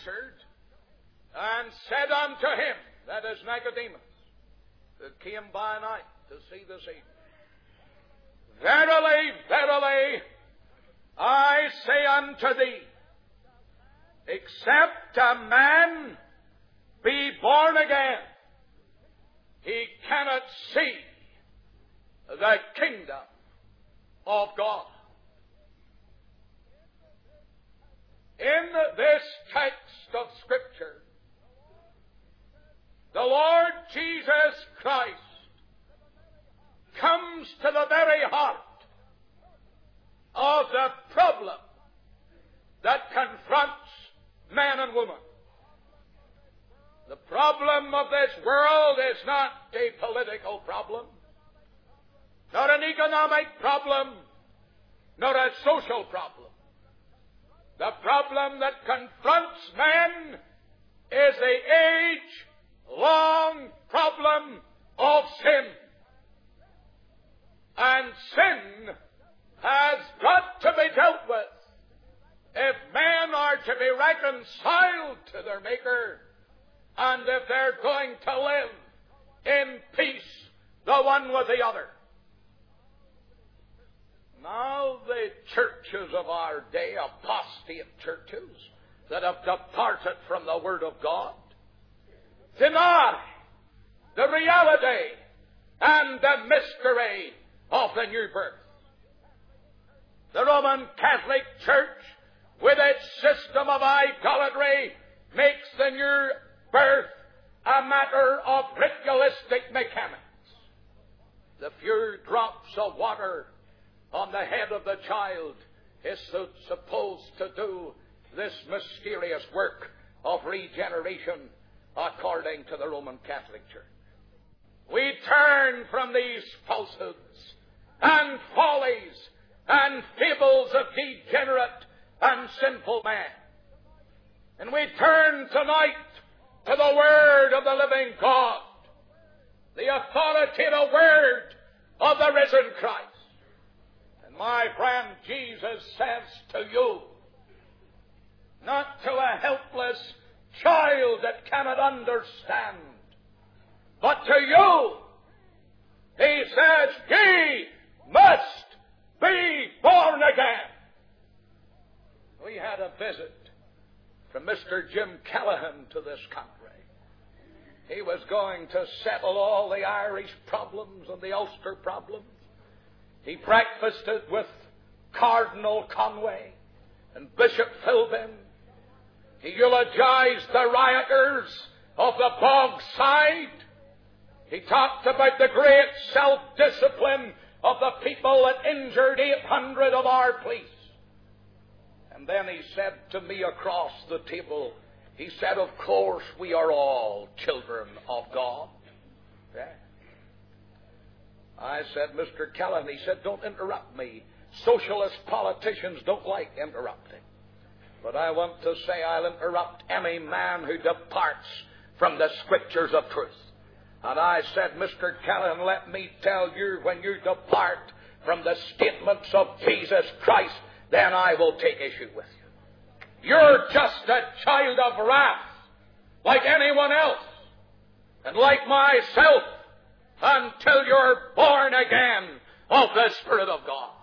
answered and said unto him, that is Nicodemus, that came by night to see this evening, Verily, verily, I say unto thee, except a man be born again, he cannot see the kingdom of God. In this text of Scripture, the Lord Jesus Christ comes to the very heart of the problem that confronts man and woman. The problem of this world is not a political problem, not an economic problem, not a social problem. The problem that confronts man is the age-long problem of sin. And sin has got to be dealt with if men are to be reconciled to their Maker and if they're going to live in peace the one with the other. Now the churches of our day, apostate churches that have departed from the Word of God, deny the reality and the mystery of the new birth. The Roman Catholic Church, with its system of idolatry, makes the new birth a matter of ritualistic mechanics. The few drops of water on the head of the child is supposed to do this mysterious work of regeneration according to the Roman Catholic Church. We turn from these falsehoods and follies and fables of degenerate and sinful man, and we turn tonight to the Word of the living God, the authoritative Word of the risen Christ. And my friend, Jesus says to you, not to a helpless child that cannot understand, but to you, he says, ye must be born again. We had a visit from Mr. Jim Callahan to this country. He was going to settle all the Irish problems and the Ulster problems. He breakfasted with Cardinal Conway and Bishop Philbin. He eulogized the rioters of the Bogside. He talked about the great self-discipline of the people that injured 800 of our police. And then he said to me across the table, he said, of course we are all children of God. Yeah. I said, Mr. Callahan, he said, don't interrupt me. Socialist politicians don't like interrupting. But I want to say I'll interrupt any man who departs from the Scriptures of truth. And I said, Mr. Callahan, let me tell you, when you depart from the statements of Jesus Christ, then I will take issue with you. You're just a child of wrath, like anyone else, and like myself, until you're born again of the Spirit of God.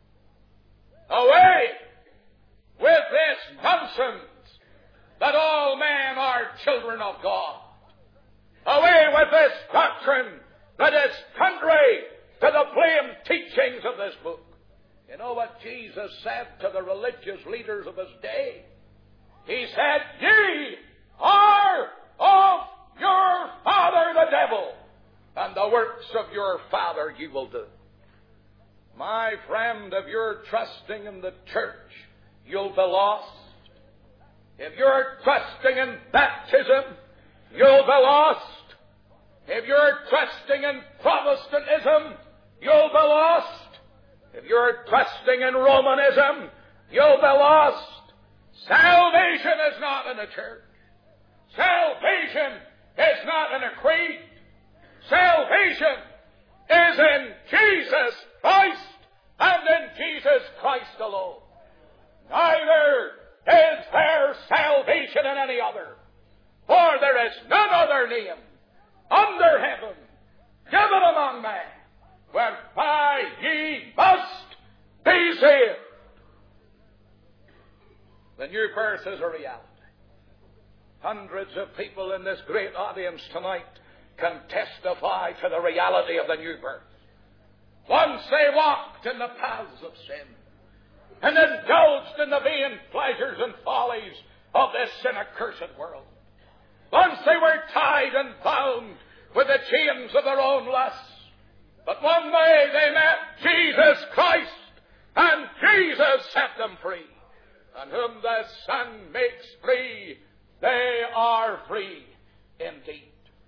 Away with this nonsense that all men are children of God. Away with this doctrine that is contrary to the plain teachings of this book. You know what Jesus said to the religious leaders of his day? He said, ye are of your father the devil, and the works of your father ye will do. My friend, if you're trusting in the church, you'll be lost. If you're trusting in baptism, you'll be lost. If you're trusting in Protestantism, you'll be lost. If you're trusting in Romanism, you'll be lost. Salvation is not in a church. Salvation is not in a creed. Salvation is in Jesus Christ and in Jesus Christ alone. Neither is there salvation in any name under heaven given among men, whereby ye must be saved. The new birth is a reality. Hundreds of people in this great audience tonight can testify to the reality of the new birth. Once they walked in the paths of sin and indulged in the vain pleasures and follies of this sin-accursed world. Once they were tied and bound with the chains of their own lusts. But one day they met Jesus Christ, and Jesus set them free. And whom the Son makes free, they are free indeed.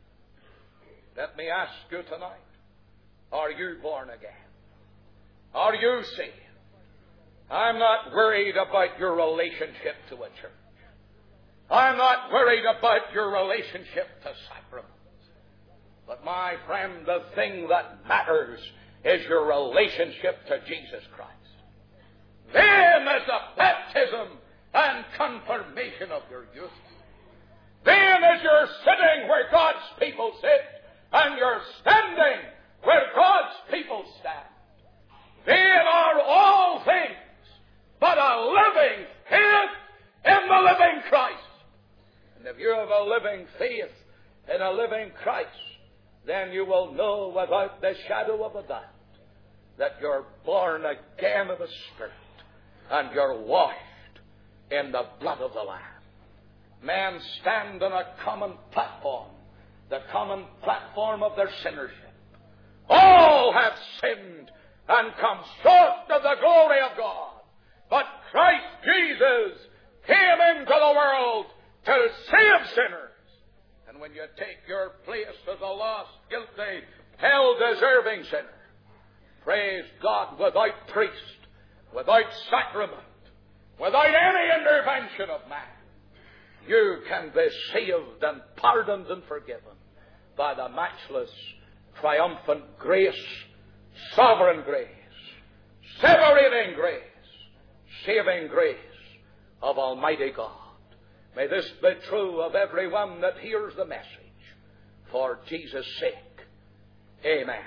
Let me ask you tonight, are you born again? Are you saved? I'm not worried about your relationship to a church. I'm not worried about your relationship to sacraments. But my friend, the thing that matters is your relationship to Jesus Christ. Then is the baptism and confirmation of your youth. Then is your sitting where God's people sit, and your standing where God's people stand. Then are all things but a living faith in the living Christ. And if you have a living faith in a living Christ, then you will know without the shadow of a doubt that you're born again of the Spirit and you're washed in the blood of the Lamb. Men stand on a common platform, the common platform of their sinnership. All have sinned and come short of the glory of God. But Christ Jesus came into the world to save sinners. And when you take your place as a lost, guilty, hell-deserving sinner, praise God, without priest, without sacrament, without any intervention of man, you can be saved and pardoned and forgiven by the matchless, triumphant grace, sovereign grace, separating grace, saving grace of Almighty God. May this be true of everyone that hears the message. For Jesus' sake. Amen.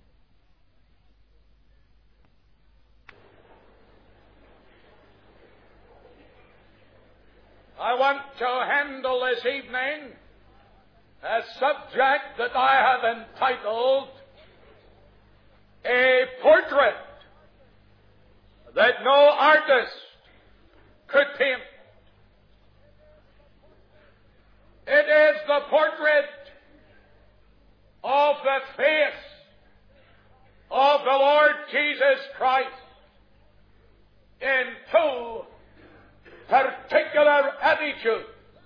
I want to handle this evening a subject that I have entitled A Portrait That No Artist Could Paint. It is the portrait of the face of the Lord Jesus Christ in two particular attitudes.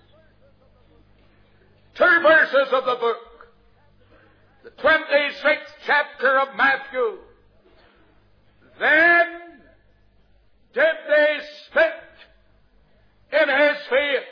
Two verses of the book, the 26th chapter of Matthew. Then did they spit in his face.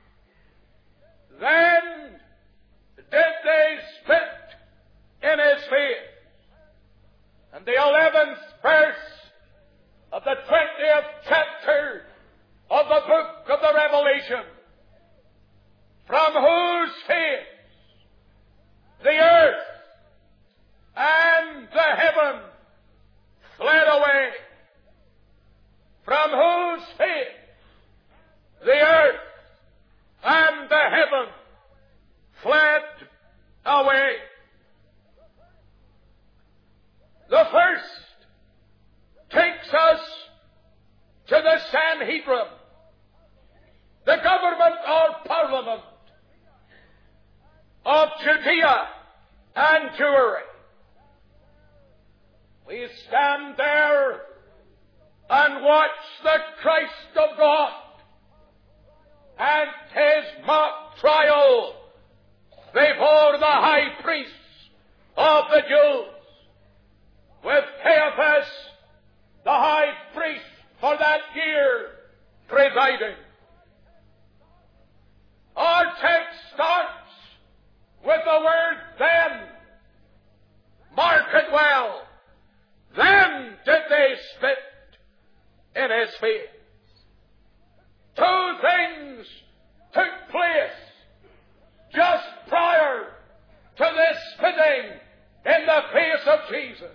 Then did they spit in his face. And the 11th verse of the 20th chapter of the book of the Revelation, from whose face the earth and the heaven fled away. From whose face the earth and the heaven fled away. The first takes us to the Sanhedrin, the government or parliament of Judea and Jewry. We stand there and watch the Christ of God and his mock trial before the high priests of the Jews, with Caiaphas, the high priest for that year, presiding. Our text starts with the word then. Mark it well. Then did they spit in his face. Two things took place just prior to this spitting in the face of Jesus,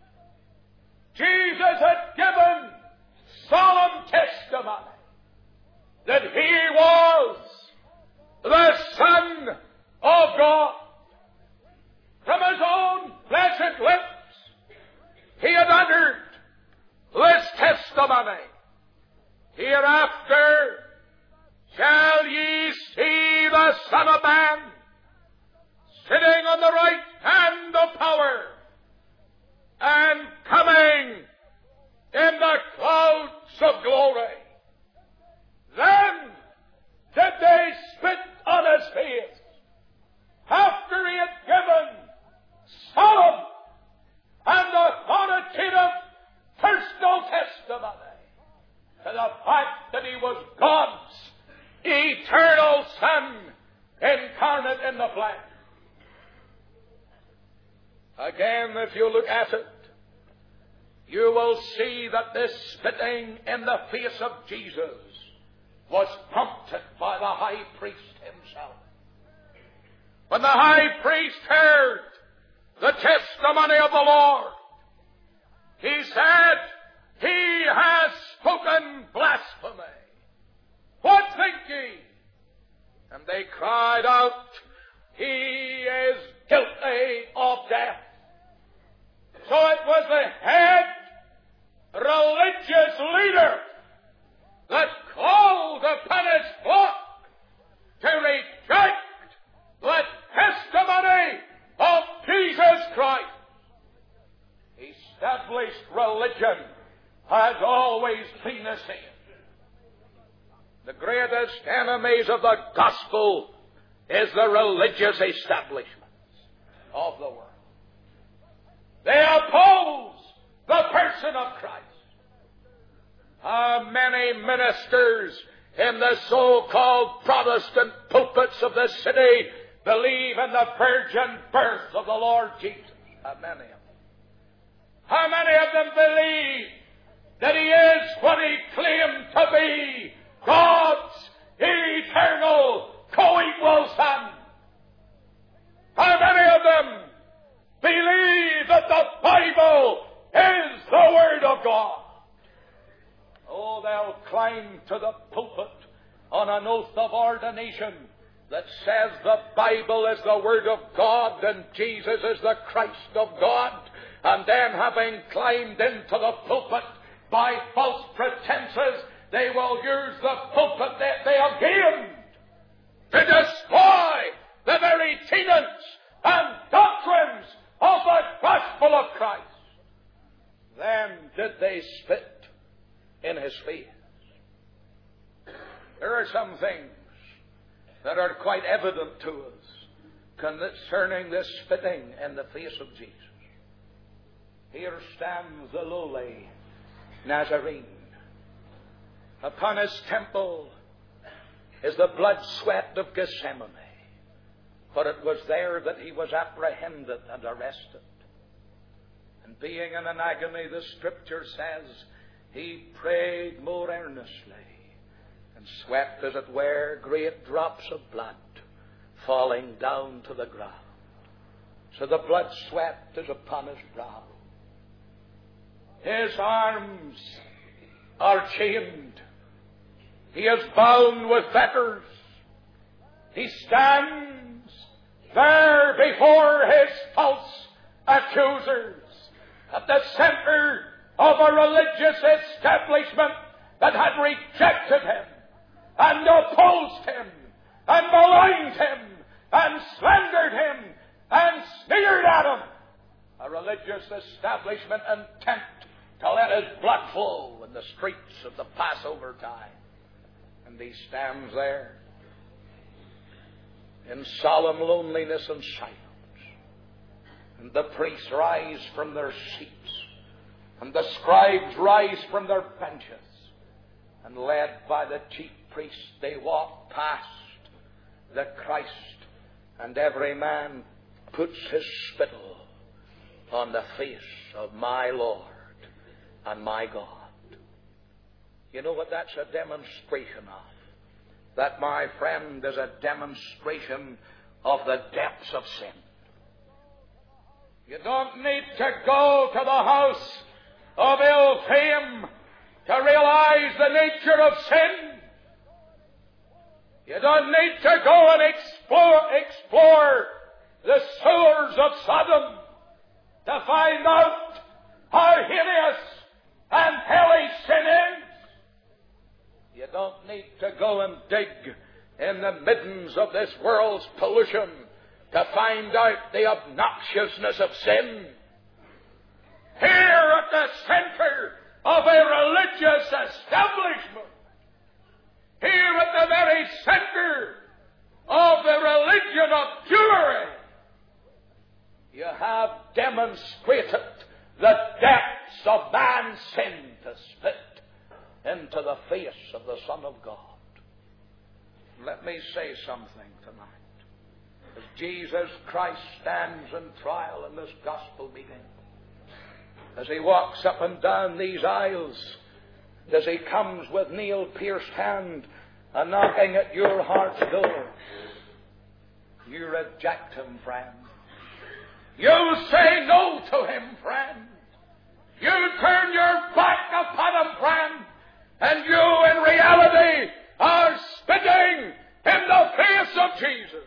Jesus had given solemn testimony that He was the Son of God. From His own blessed lips, He had uttered this testimony: hereafter shall ye see the Son of Man sitting on the right hand of power and coming in the clouds of glory. Then did they spit on His face after He had given solemn and authoritative personal testimony to the fact that He was God's eternal Son incarnate in the flesh. Again, if you look at it, you will see that this spitting in the face of Jesus was prompted by the high priest himself. When the high priest heard the testimony of the Lord, he said, He has spoken blasphemy. What think ye? And they cried out, He is guilty of death. So it was the head religious leader that called upon his flock to reject the testimony of Jesus Christ. Established religion has always been a sin. The greatest enemies of the gospel is the religious establishments of the world. They oppose the person of Christ. How many ministers in the so-called Protestant pulpits of the city believe in the virgin birth of the Lord Jesus? How many of them? How many of them believe that He is what He claimed to be, God's eternal co-equal Son? How many of them believe that the Bible is the Word of God? Oh, they'll climb to the pulpit on an oath of ordination that says the Bible is the Word of God and Jesus is the Christ of God. And then, having climbed into the pulpit by false pretenses, they will use the pulpit that they have gained to destroy the very tenets and doctrines of the gospel of Christ. Then did they spit in His face. There are some things that are quite evident to us concerning this spitting in the face of Jesus. Here stands the lowly Nazarene. Upon His temple is the blood sweat of Gethsemane, for it was there that He was apprehended and arrested. And being in an agony, the Scripture says, He prayed more earnestly, and sweat, as it were, great drops of blood falling down to the ground. So the blood sweat is upon His brow. His arms are chained. He is bound with fetters. He stands there before His false accusers at the center of a religious establishment that had rejected Him and opposed Him and maligned Him and slandered Him and sneered at Him. A religious establishment intent to let His blood flow in the streets of the Passover time. And He stands there in solemn loneliness and silence. And the priests rise from their seats. And the scribes rise from their benches. And led by the chief priests, they walk past the Christ. And every man puts his spittle on the face of my Lord and my God. You know what that's a demonstration of? That, my friend, is a demonstration of the depths of sin. You don't need to go to the house of ill fame to realize the nature of sin. You don't need to go and explore the sewers of Sodom to find out how hideous and hellish sin is. You don't need to go and dig in the middens of this world's pollution to find out the obnoxiousness of sin. Here at the center of a religious establishment, here at the very center of the religion of Jewry, you have demonstrated the depths of man's sin to spit into the face of the Son of God. Let me say something tonight. As Jesus Christ stands in trial in this gospel meeting, as he walks up and down these aisles, as he comes with nail-pierced hand and knocking at your heart's door, you reject him, friend. You say no to him, friend. You turn your back upon him, friend. And you, in reality, are spitting in the face of Jesus.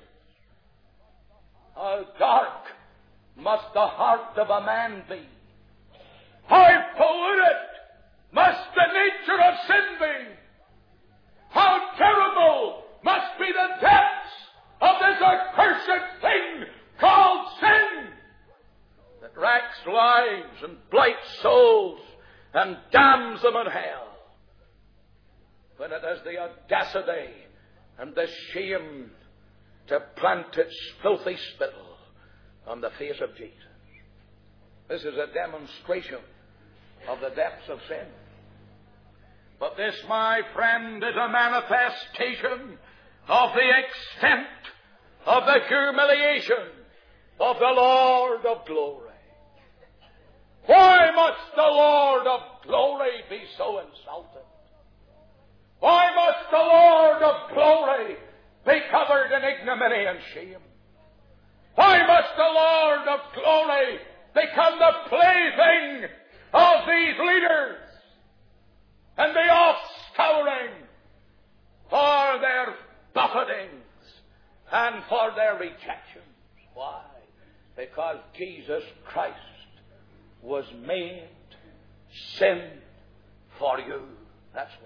How dark must the heart of a man be? How polluted must the nature of sin be? How terrible must be the depths of this accursed thing called sin, that racks lives and blights souls and damns them in hell, when it has the audacity and the shame to plant its filthy spittle on the face of Jesus. This is a demonstration of the depths of sin. But this, my friend, is a manifestation of the extent of the humiliation of the Lord of glory. Why must the Lord of glory be so insulted? Why must the Lord of glory be covered in ignominy and shame? Why must the Lord of glory become the plaything of these leaders and be off-scouring for their buffetings and for their rejections? Why? Because Jesus Christ was made sin for you. That's why.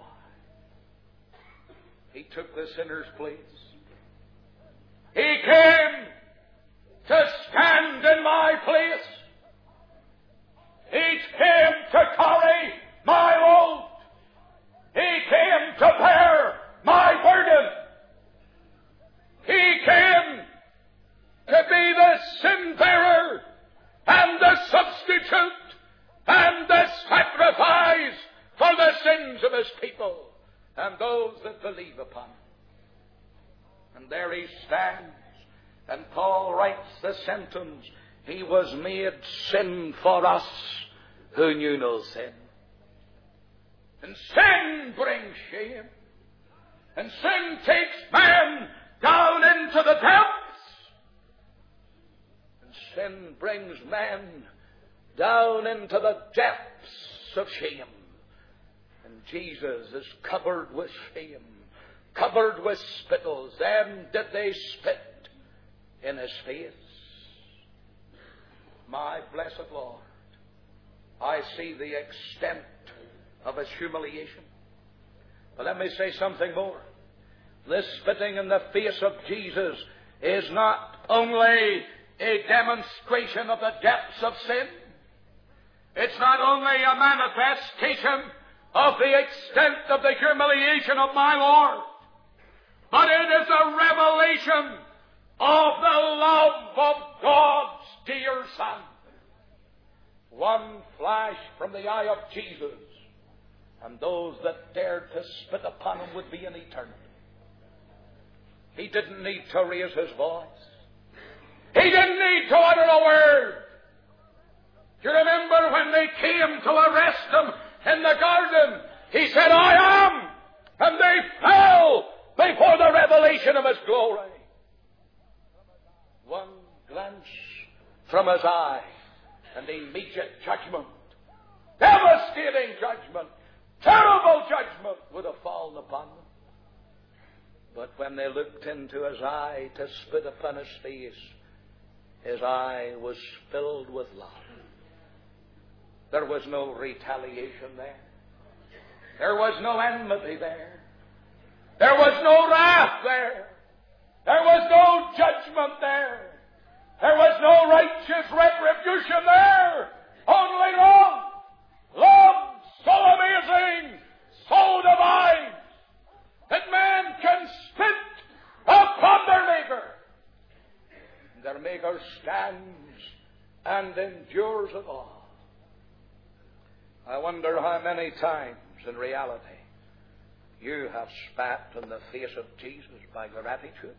He took the sinner's place. He came to stand in my place. He came to carry my load. He came to bear my burden. He came to be the sin bearer and the substitute and the sacrifice for the sins of his people and those that believe upon him. And there he stands, and Paul writes the sentence, he was made sin for us who knew no sin. And sin brings shame. And sin takes man down into the depths. And sin brings man down into the depths of shame. And Jesus is covered with shame, covered with spittles. Then did they spit in his face. My blessed Lord, I see the extent of his humiliation. But let me say something more. This spitting in the face of Jesus is not only a demonstration of the depths of sin. It's not only a manifestation of the extent of the humiliation of my Lord, but it is a revelation of the love of God's dear Son. One flash from the eye of Jesus, and those that dared to spit upon him would be in eternity. He didn't need to raise his voice. He didn't need to utter a word. Do you remember when they came to arrest him in the garden? He said, I am. And they fell before the revelation of his glory. glance from his eye, and immediate judgment, devastating judgment, terrible judgment would have fallen upon them. But when they looked into his eye to spit upon his face, his eye was filled with love. There was no retaliation there. There was no enmity there. There was no wrath there. There was no judgment there. There was no righteous retribution there. Only love. Love so amazing, so divine, that man can spit upon their Maker. Their Maker stands and endures it all. I wonder how many times in reality you have spat in the face of Jesus by your attitude.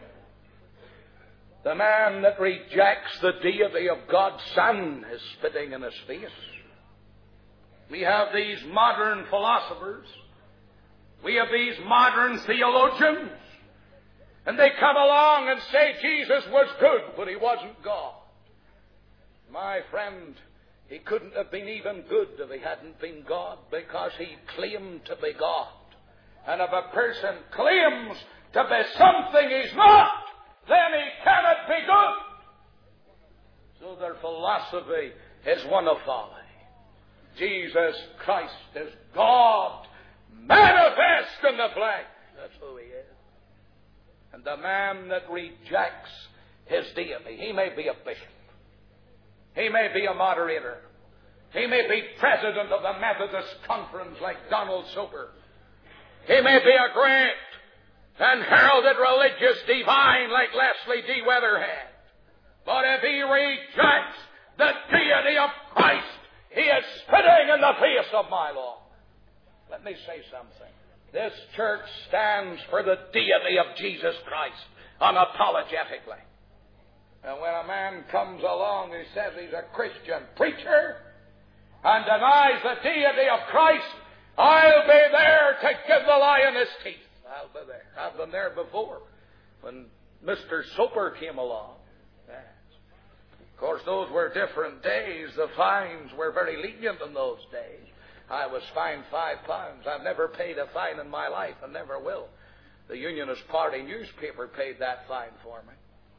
The man that rejects the deity of God's Son is spitting in his face. We have these modern philosophers. We have these modern theologians. And they come along and say Jesus was good, but he wasn't God. My friend, he couldn't have been even good if he hadn't been God, because he claimed to be God. And if a person claims to be something he's not, then he cannot be good. So their philosophy is one of folly. Jesus Christ is God manifest in the flesh. That's who he is. And the man that rejects his deity, he may be a bishop. He may be a moderator. He may be president of the Methodist Conference like Donald Soper. He may be a great and heralded religious divine like Leslie D. Weatherhead. But if he rejects the deity of Christ, he is spitting in the face of my Lord. Let me say something. This church stands for the deity of Jesus Christ unapologetically. And when a man comes along who says he's a Christian preacher and denies the deity of Christ, I'll be there to give the lion his teeth. I'll be there. I've been there before when Mr. Soper came along. Yes. Of course, those were different days. The fines were very lenient in those days. I was fined £5. I've never paid a fine in my life and never will. The Unionist Party newspaper paid that fine for me.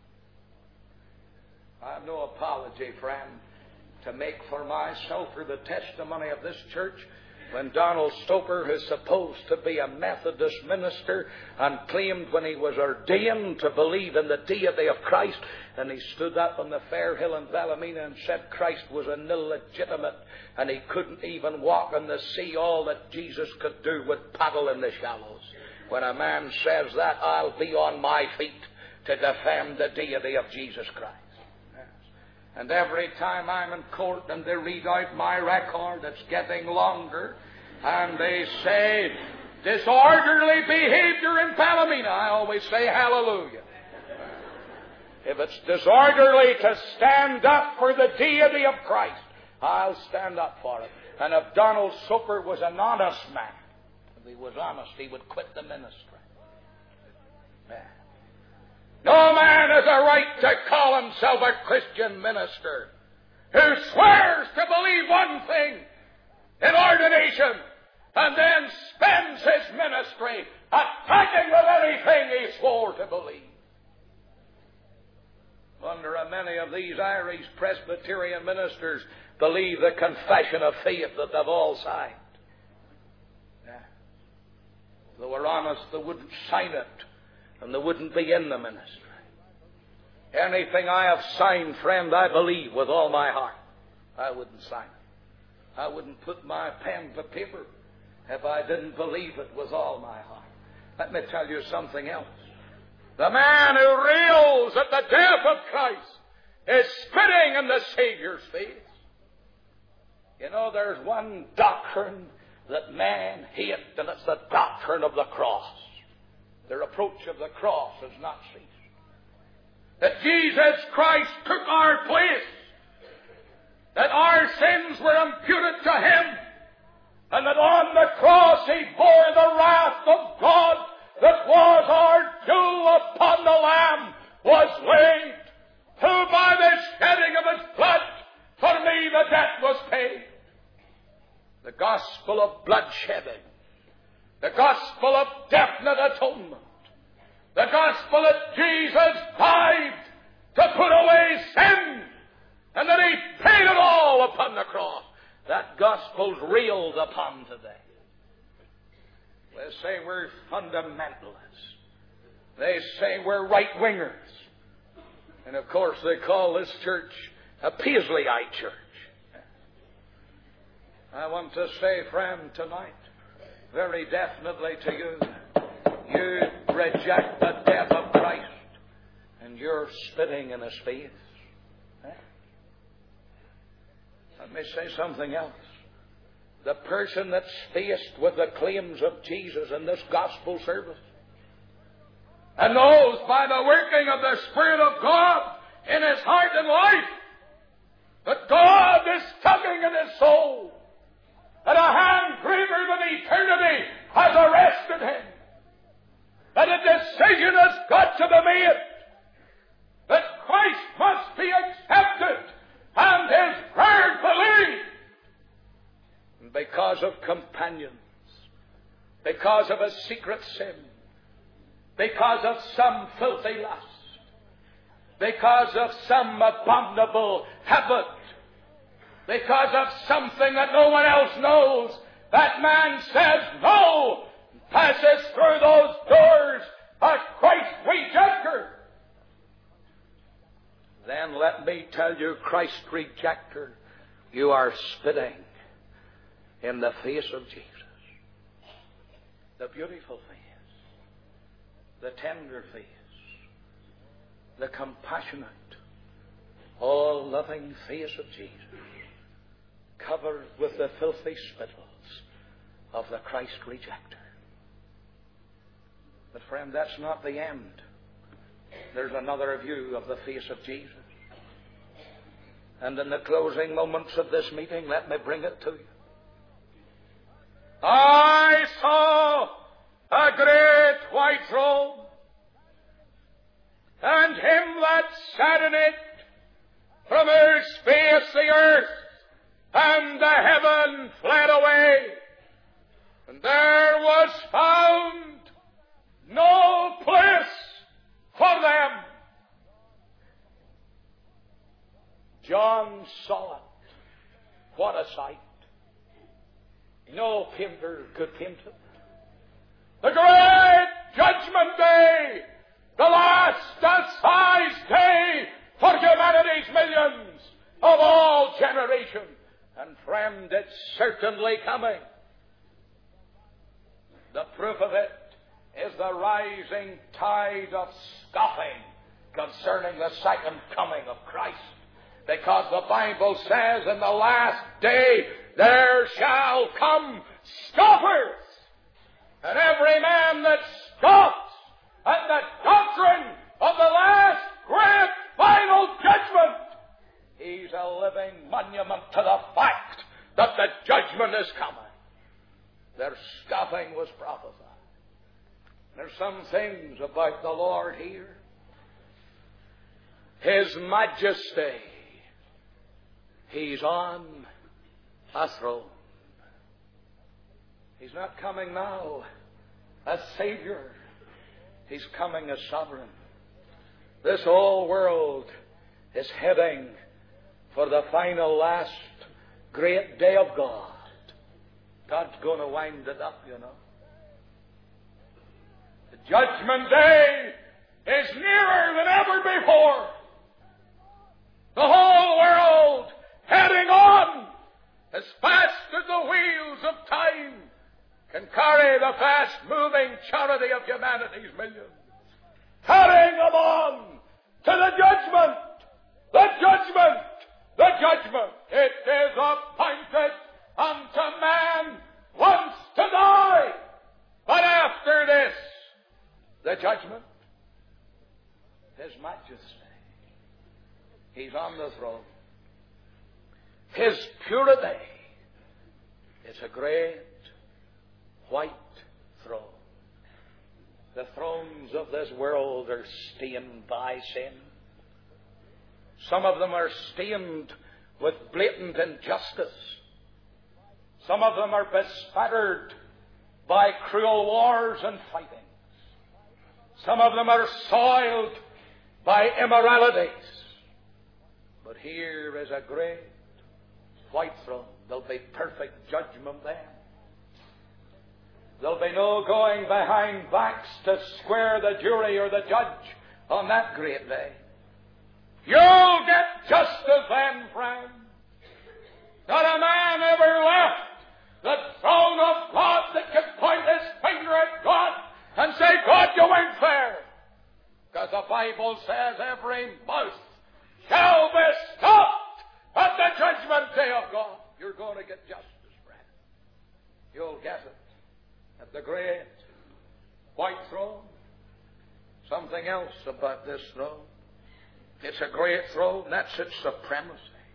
I have no apology, friend, to make for myself or the testimony of this church when Donald Soper, who's supposed to be a Methodist minister and claimed when he was ordained to believe in the deity of Christ, and he stood up on the Fair Hill in Ballymena and said Christ was an illegitimate and he couldn't even walk on the sea. All that Jesus could do would paddle in the shallows. When a man says that, I'll be on my feet to defend the deity of Jesus Christ. And every time I'm in court and they read out my record, it's getting longer, and they say, disorderly behavior in Ballymena, I always say hallelujah. If it's disorderly to stand up for the deity of Christ, I'll stand up for it. And if Donald Soper was an honest man, if he was honest, he would quit the ministry. Yeah. No man has a right to call himself a Christian minister who swears to believe one thing in ordination and then spends his ministry attacking the very thing he swore to believe. Wonder how many of these Irish Presbyterian ministers believe the confession of faith that they've all signed. Yeah. If they were honest, they wouldn't sign it. And they wouldn't be in the ministry. Anything I have signed, friend, I believe with all my heart. I wouldn't sign it. I wouldn't put my pen to paper if I didn't believe it with all my heart. Let me tell you something else. The man who rails at the death of Christ is spitting in the Savior's face. You know, there's one doctrine that man hates, and it's the doctrine of the cross. The reproach of the cross has not ceased. That Jesus Christ took our place. That our sins were imputed to Him. And that on the cross He bore the wrath of God that was our due upon the Lamb, was laid to gospel of bloodshedding, the gospel of definite atonement, the gospel that Jesus died to put away sin, and that He paid it all upon the cross. That gospel's reeled upon today. They say we're fundamentalists. They say we're right-wingers. And of course they call this church a Paisleyite church. I want to say, friend, tonight, very definitely to you, you reject the death of Christ, and you're spitting in His face. Let me say something else. The person that's faced with the claims of Jesus in this gospel service and knows by the working of the Spirit of God in his heart and life that God is tugging at his soul, that a hand greater than eternity has arrested him, that a decision has got to be made, that Christ must be accepted and His word believed. And because of companions, because of a secret sin, because of some filthy lust, because of some abominable habit, because of something that no one else knows, that man says no, passes through those doors a Christ rejecter. Then let me tell you, Christ rejecter, you are spitting in the face of Jesus. The beautiful face, the tender face, the compassionate, all-loving face of Jesus, covered with the filthy spittles of the Christ rejecter. But friend, that's not the end. There's another view of the face of Jesus. And in the closing moments of this meeting, let me bring it to you. I saw a great white throne, and Him that sat in it, from whose face the earth and the heaven fled away, and there was found no place for them. John saw it. What a sight. No painter could paint it. The great judgment day, the last assize day for humanity's millions of all generations. And friend, it's certainly coming. The proof of it is the rising tide of scoffing concerning the second coming of Christ. Because the Bible says in the last day there shall come scoffers, and every man that scoffs at the doctrine of the last great final judgment, he's a living monument to the fact that the judgment is coming. Their scoffing was prophesied. There's some things about the Lord here. His majesty. He's on a throne. He's not coming now as Savior. He's coming as sovereign. This whole world is heading for the final last great day of God. God's going to wind it up, you know. The judgment day is nearer than ever before. The whole world heading on as fast as the wheels of time can carry the fast-moving chariot of humanity's millions. Carrying them on to the judgment, the judgment, the judgment. It is appointed unto man once to die, but after this, the judgment. His majesty. He's on the throne. His purity is a great white throne. The thrones of this world are stained by sin. Some of them are stained with blatant injustice. Some of them are bespattered by cruel wars and fightings. Some of them are soiled by immoralities. But here is a great white throne. There'll be perfect judgment then. There'll be no going behind backs to square the jury or the judge on that great day. You'll get justice then, friend. Not a man ever left the throne of God that can point his finger at God and say, God, you weren't fair. Because the Bible says every mouth shall be stopped at the judgment day of God. You're going to get justice, friend. You'll get it at the great white throne. Something else about this throne. It's a great throne. That's its supremacy.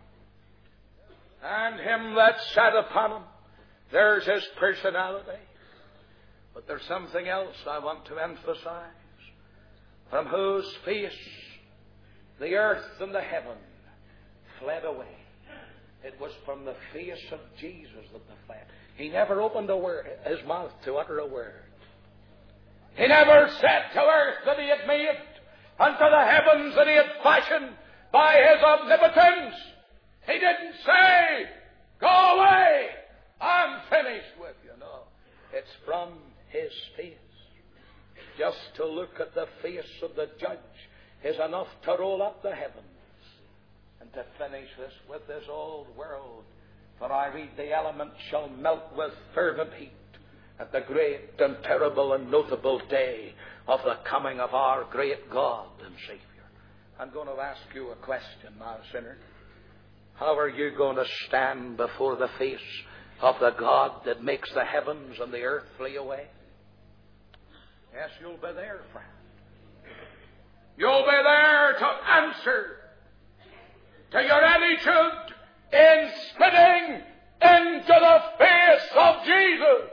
And him that sat upon him, there's his personality. But there's something else I want to emphasize. From whose face the earth and the heaven fled away. It was from the face of Jesus that they fled. He never opened his mouth to utter a word. He never said to earth that he had made, and to the heavens that he had fashioned by his omnipotence. He didn't say, go away, I'm finished with you. No, it's from his face. Just to look at the face of the judge is enough to roll up the heavens. And to finish this with this old world, for I read the elements shall melt with fervent heat at the great and terrible and notable day of the coming of our great God and Savior. I'm going to ask you a question now, sinner. How are you going to stand before the face of the God that makes the heavens and the earth flee away? Yes, you'll be there, friend. You'll be there to answer to your attitude in spitting into the face of Jesus.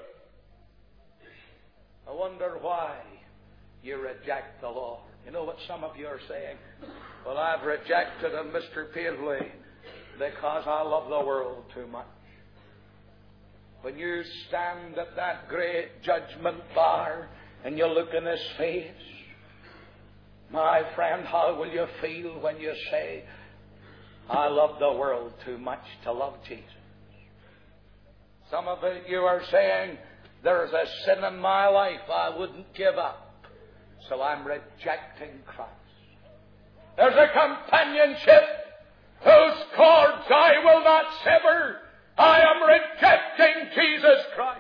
I wonder why you reject the Lord. You know what some of you are saying? Well, I've rejected him, Mr. Paisley, because I love the world too much. When you stand at that great judgment bar and you look in his face, my friend, how will you feel when you say, I love the world too much to love Jesus? Some of you are saying, there's a sin in my life I wouldn't give up, so I'm rejecting Christ. There's a companionship whose cords I will not sever. I am rejecting Jesus Christ.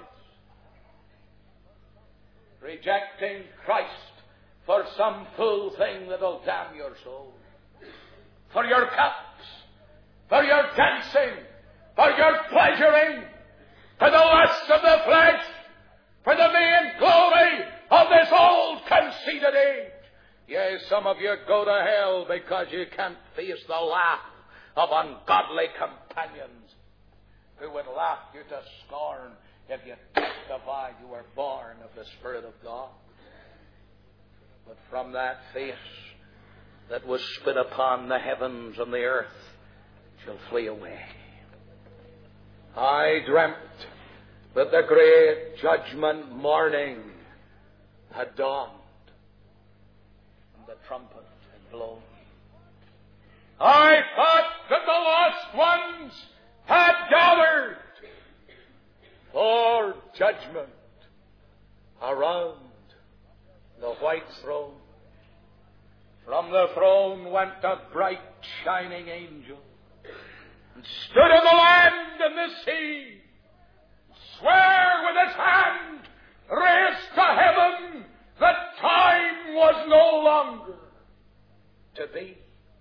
Rejecting Christ for some fool thing that'll damn your soul. For your cups, for your dancing, for your pleasuring, for the lust of the flesh, for the vain glory of this old conceited age. Yes, some of you go to hell because you can't face the laugh of ungodly companions who would laugh you to scorn if you testified you were born of the Spirit of God. But from that face that was spit upon the heavens and the earth shall flee away. I dreamt that the great judgment morning had dawned, and the trumpet had blown. I thought that the lost ones had gathered for judgment around the white throne. From the throne went a bright shining angel and stood in the land and the sea, sware with his hand raised to heaven that time was no longer to be.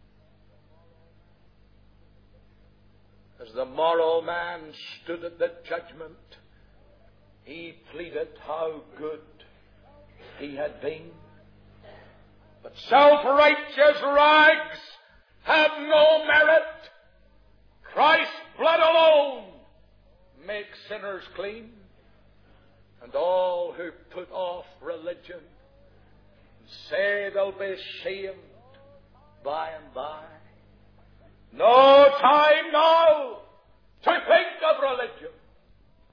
As the moral man stood at the judgment, he pleaded how good he had been. But self-righteous rags have no merit. Christ's blood alone makes sinners clean. And all who put off religion say they'll be saved by and by. No time now to think of religion.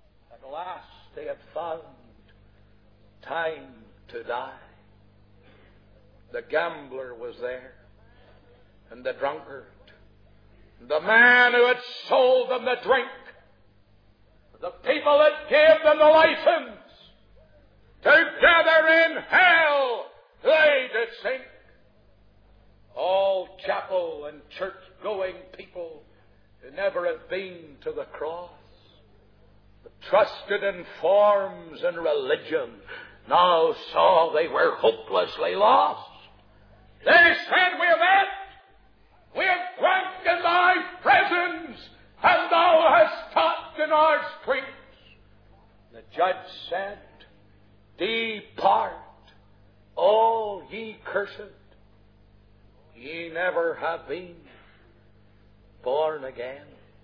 At last they had found time to die. The gambler was there, and the drunkard, the man who had sold them the drink, the people that gave them the license. Together in hell they did sink. All chapel and church-going people who never had been to the cross, but trusted in forms and religion, now saw they were hopelessly lost. They said, "We have ate, we have drank in thy presence, and thou hast taught in our streets." The judge said, "Depart, all ye cursed, ye never have been born again."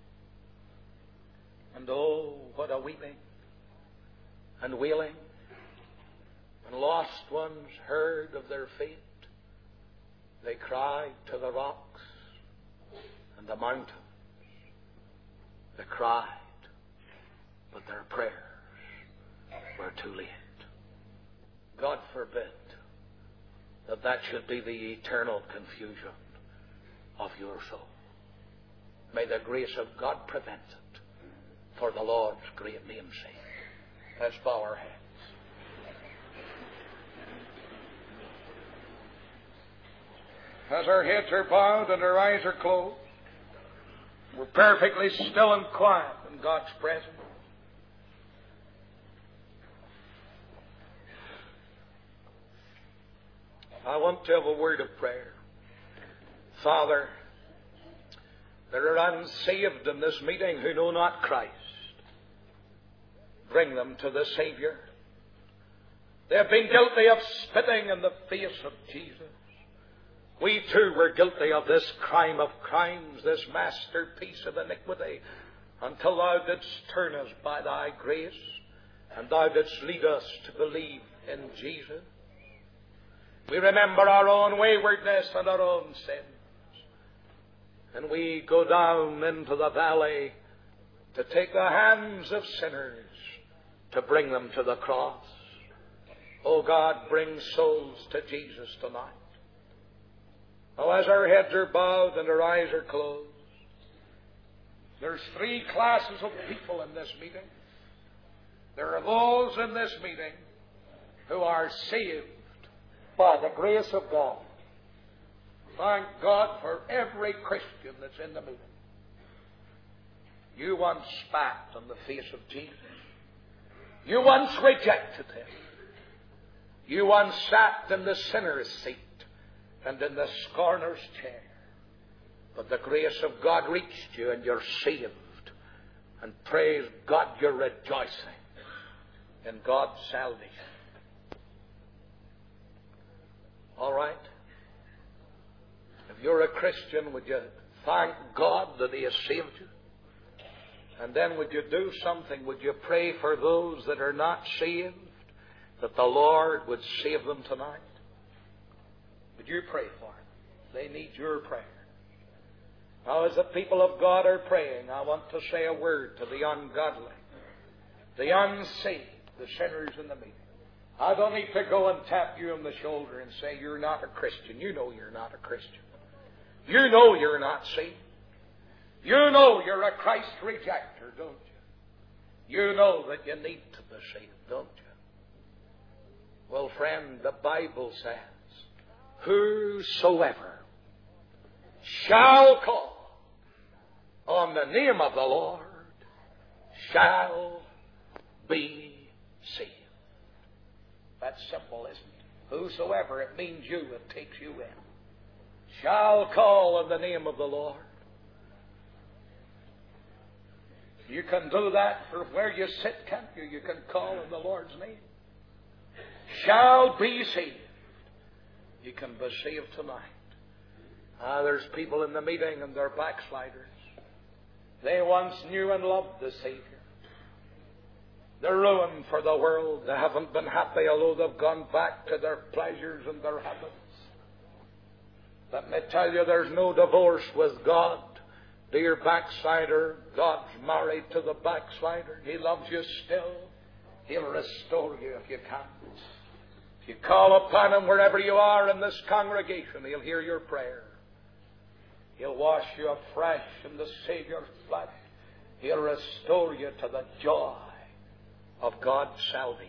And oh, what a weeping and wailing, when lost ones heard of their fate. They cried to the rocks and the mountains. They cried, but their prayers were too late. God forbid that should be the eternal confusion of your soul. May the grace of God prevent it, for the Lord's great name's sake. Let's bow our heads. As our heads are bowed and our eyes are closed, we're perfectly still and quiet in God's presence. I want to have a word of prayer. Father, there are unsaved in this meeting who know not Christ. Bring them to the Savior. They have been guilty of spitting in the face of Jesus. We too were guilty of this crime of crimes, this masterpiece of iniquity, until Thou didst turn us by Thy grace, and Thou didst lead us to believe in Jesus. We remember our own waywardness and our own sins, and we go down into the valley to take the hands of sinners to bring them to the cross. Oh God, bring souls to Jesus tonight. Now, as our heads are bowed and our eyes are closed, there's three classes of people in this meeting. There are those in this meeting who are saved by the grace of God. Thank God for every Christian that's in the meeting. You once spat on the face of Jesus. You once rejected Him. You once sat in the sinner's seat and in the scorner's chair. But the grace of God reached you and you're saved. And praise God, you're rejoicing in God's salvation. All right? If you're a Christian, would you thank God that He has saved you? And then would you do something? Would you pray for those that are not saved, that the Lord would save them tonight? Would you pray for them? They need your prayer. Now, as the people of God are praying, I want to say a word to the ungodly, the unsaved, the sinners in the meeting. I don't need to go and tap you on the shoulder and say, you're not a Christian. You know you're not a Christian. You know you're not saved. You know you're a Christ rejecter, don't you? You know that you need to be saved, don't you? Well, friend, the Bible says, whosoever shall call on the name of the Lord shall be saved. That's simple, isn't it? Whosoever, it means you, it takes you in. Shall call on the name of the Lord. You can do that from where you sit, can't you? You can call on the Lord's name. Shall be saved. You can be saved tonight. There's people in the meeting and they're backsliders. They once knew and loved the Savior. They're ruined for the world. They haven't been happy, although they've gone back to their pleasures and their habits. Let me tell you, there's no divorce with God. Dear backslider, God's married to the backslider. He loves you still. He'll restore you if you can. If you call upon Him wherever you are in this congregation, He'll hear your prayer. He'll wash you afresh in the Savior's blood. He'll restore you to the joy of God's salvation.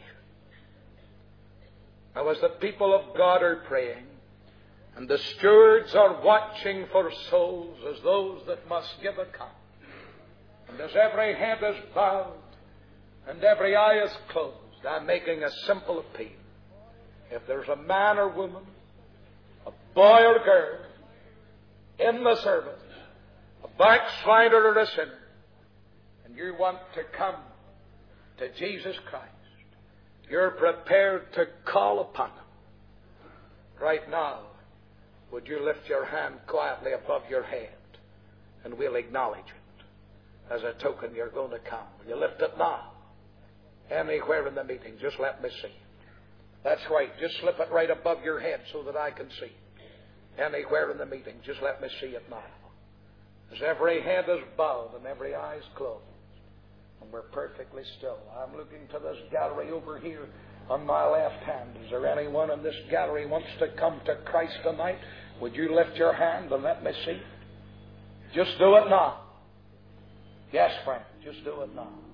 Now, as the people of God are praying, and the stewards are watching for souls as those that must give account, and as every head is bowed and every eye is closed, I'm making a simple appeal. If there's a man or woman, a boy or girl in the service, a backslider or a sinner, and you want to come to Jesus Christ, you're prepared to call upon Him. Right now, would you lift your hand quietly above your head, and we'll acknowledge it as a token you're going to come. Will you lift it now? Anywhere in the meeting, just let me see it. That's right. Just slip it right above your head so that I can see it. Anywhere in the meeting, just let me see it now. As every head is bowed and every eye is closed, and we're perfectly still. I'm looking to this gallery over here on my left hand. Is there anyone in this gallery who wants to come to Christ tonight? Would you lift your hand and let me see it? Just do it now. Yes, friend, just do it now.